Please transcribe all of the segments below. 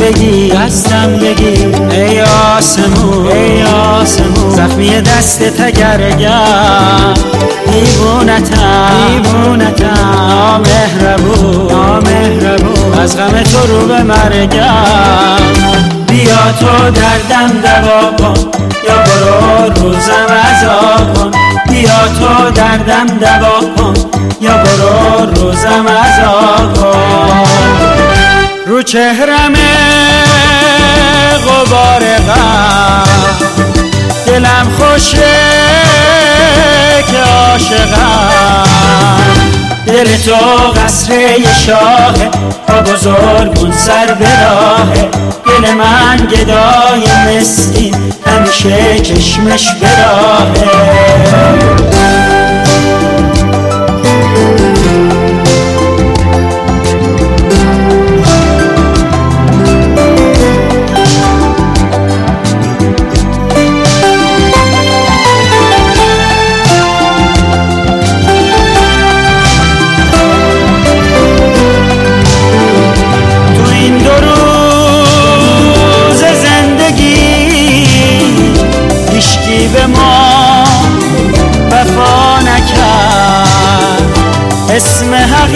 بگی ای آسمون زخمی دست تگرگم دیوونتم نامهربون از غم تو رو به مرگم بیا تو دردم دوا کن یا برو روزم عزا کن بیا تو دردم دوا کن یا برو روزم عزا کن رو چهرم غبار غم دلم خوشه که عاشقم دل تو قصره شاهه با بزرگون سر به راهه دل من گدای مسکین همیشه چشمش به راهه به ما وفا نکرد اسم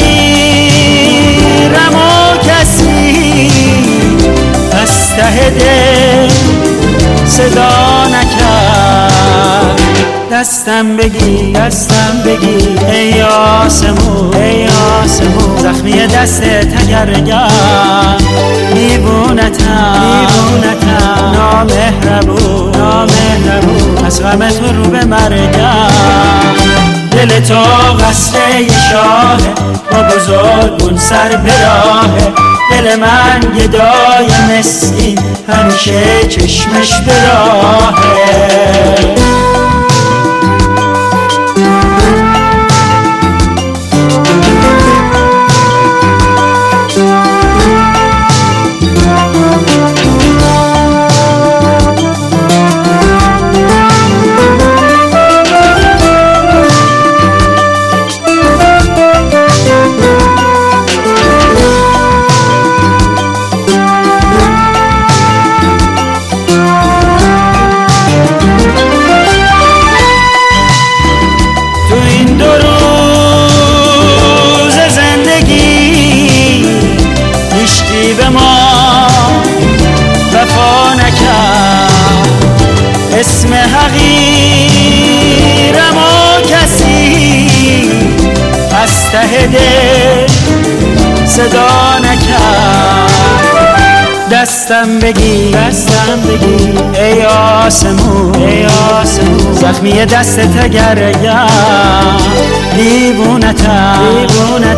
حقیرم و کسی از ته دل صدا نکرد دستم بگی ای آسمون زخمی دست تگرگم دیوونتم نامهربون از غم تو رو به مرگم دل تو قصره شاهه با بزرگون سر به راهه دل من گدای مسکین همیشه چشمش به راهه به ما وفا نکرد اسم حقیرم و کسی از ته دل صدا نکرد دستم بگی ای آسمون زخمی دست تگرگم دیوونتم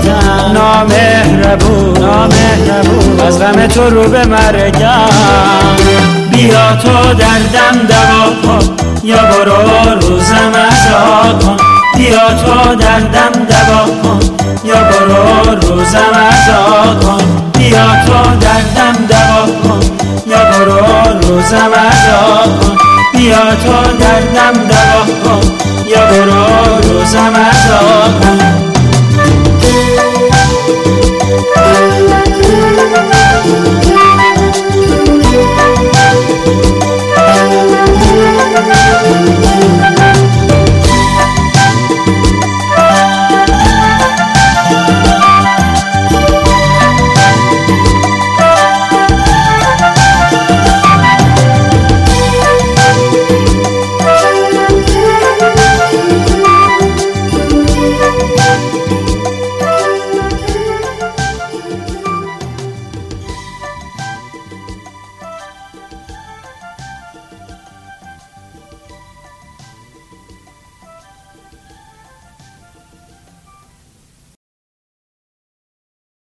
نامهربون از غم تو رو به مرگم بیا تو دردم دوا کن یا برو روزم عزا کن بیا تو دردم دوا کن یا برو روزم عزا کن بیا تو دردم دوا کن یا برو روزم عزا کن بیا تو دردم دوا کن یا برو روزم عزا